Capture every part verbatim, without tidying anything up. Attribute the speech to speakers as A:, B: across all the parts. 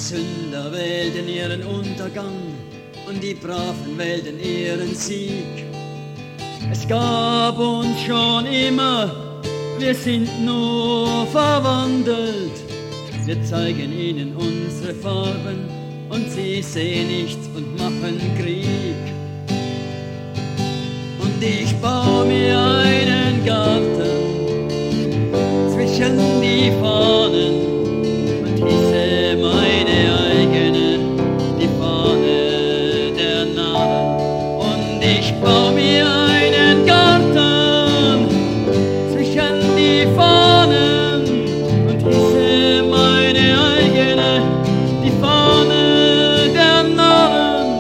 A: Sünder wählten ihren Untergang und die Braven wählten ihren Sieg. Es gab uns schon immer, wir sind nur verwandelt. Wir zeigen ihnen unsere Farben und sie sehen nichts und machen Krieg. Und ich baue mir einen Garten zwischen die Fahnen und hieße meine eigene die Fahne der Narren. Und ich baue mir einen Garten zwischen die Fahnen und hieße meine eigene die Fahne der Narren.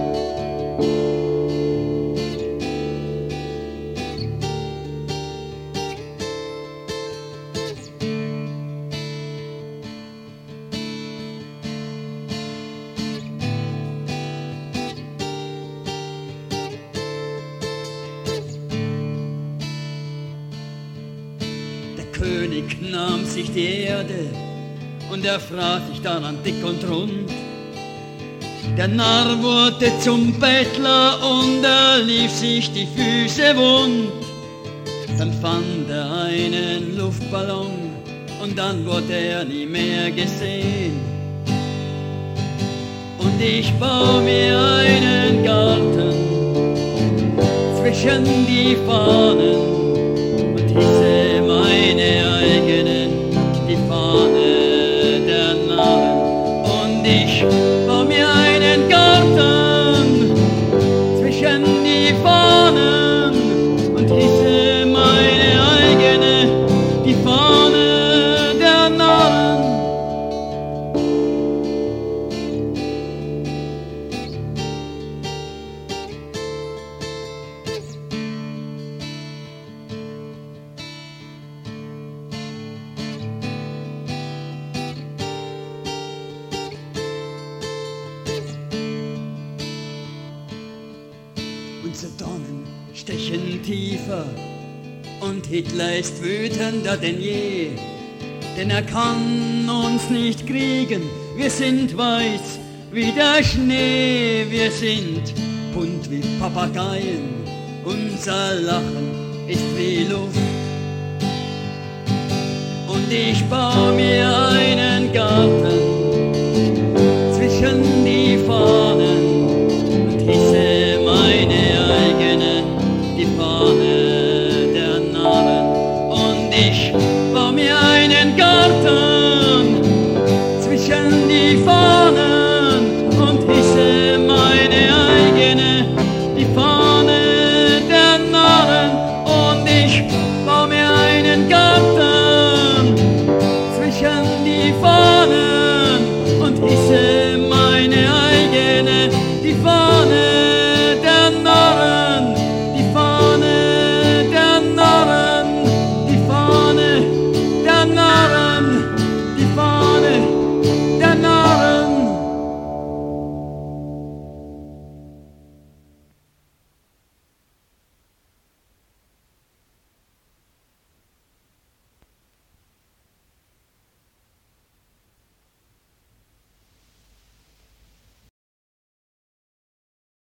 A: Der König nahm sich die Erde und er fraß sich daran dick und rund. Der Narr wurde zum Bettler und er lief sich die Füße wund. Dann fand er einen Luftballon und dann wurde er nie mehr gesehen. Und ich baue mir einen Garten zwischen die Fahnen und hieße meine eigene die Fahne der Narren. Und ich baue mir einen Garten zwischen die Fahnen und hieße meine eigene die Fahne der Narren. Unsere Dornen stechen tiefer und Hitler ist wütender denn je, denn er kann uns nicht kriegen, wir sind weiß wie der Schnee, wir sind bunt wie Papageien, unser Lachen ist wie Luft. Und ich baue mir einen Garten zwischen die Fahnen und hieße meine eigene die Fahne der Narren. Und ich baue mir einen Garten zwischen die Fahnen